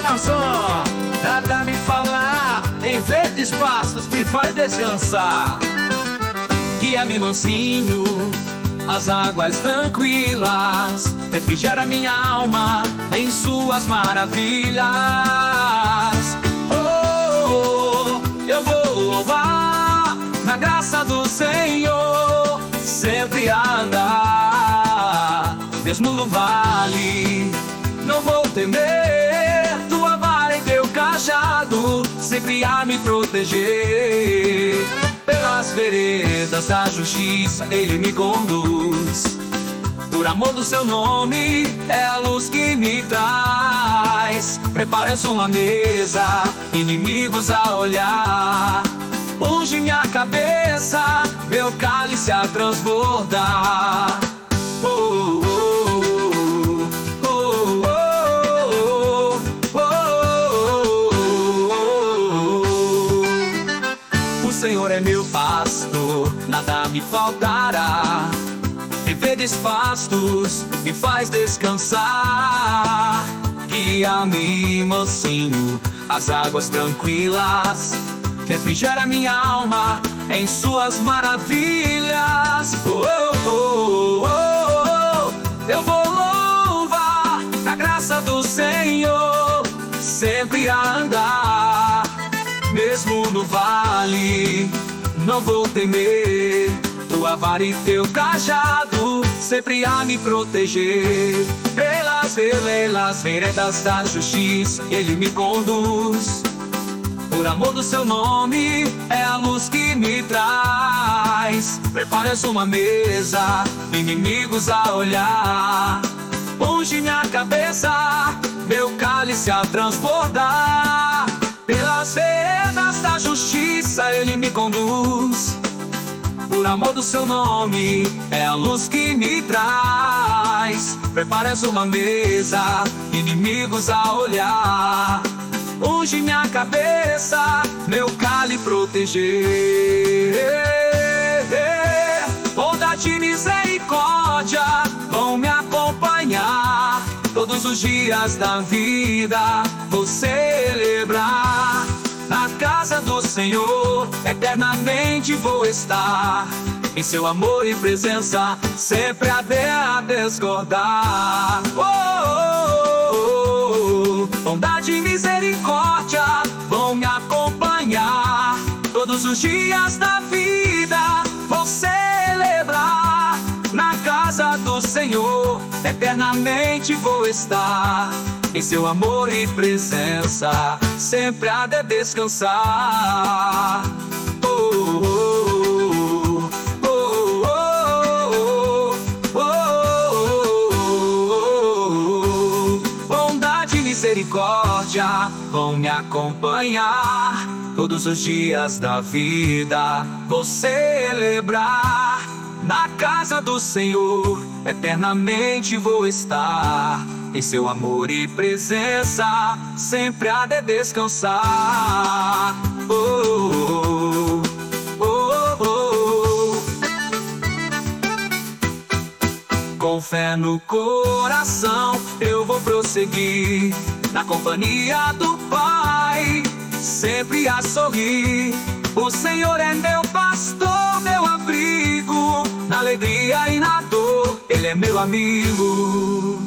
canção. Nada me falar, em verdes pastos me faz descansar. Guia-me mansinho, as águas tranquilas, refrigera minha alma em suas maravilhas. Oh, eu vou louvar na graça do Senhor, sempre andar, mesmo no vale, não vou temer. Tua vara e teu cajado sempre a me proteger. Pelas veredas da justiça Ele me conduz. Por amor do seu nome é a luz que me traz. Prepara-se uma mesa, inimigos a olhar. Unge minha cabeça, meu cálice a transbordar. Oh, oh, oh, oh, oh, oh, oh. O Senhor é meu pastor, nada me faltará. Em verdes pastos me faz descansar. Guia-me mansinho, as águas tranquilas, refrigera minha alma em suas maravilhas. Oh, oh, oh, oh, eu vou louvar a graça do Senhor, sempre a andar, mesmo no vale, não vou temer. Tua vara e teu cajado sempre a me proteger. Pelas veredas da justiça Ele me conduz. Por amor do seu nome é a luz que me traz. Prepara-se uma mesa, inimigos a olhar. Unge minha cabeça, meu cálice a transbordar. Pelas veredas da justiça Ele me conduz. Por amor do seu nome é a luz que me traz. Prepara-se uma mesa, inimigos a olhar. Unge minha cabeça, meu cálice proteger. Bondade e misericórdia vão me acompanhar todos os dias da vida. Vou celebrar na casa do Senhor, eternamente vou estar. Em seu amor e presença sempre a descordar. Oh, oh, oh, oh. Bondade e misericórdia vão me acompanhar todos os dias da vida. Vou celebrar na casa do Senhor, eternamente vou estar. Em seu amor e presença sempre há de descansar. Oh, oh, oh, oh, oh, oh, oh. Bondade e misericórdia vão me acompanhar todos os dias da vida. Vou celebrar na casa do Senhor, eternamente vou estar. Em seu amor e presença sempre há de descansar. Oh, oh, oh, oh. Com fé no coração eu vou prosseguir, na companhia do Pai, sempre a sorrir. O Senhor é meu pastor, meu abrigo, na alegria e na dor Ele é meu amigo.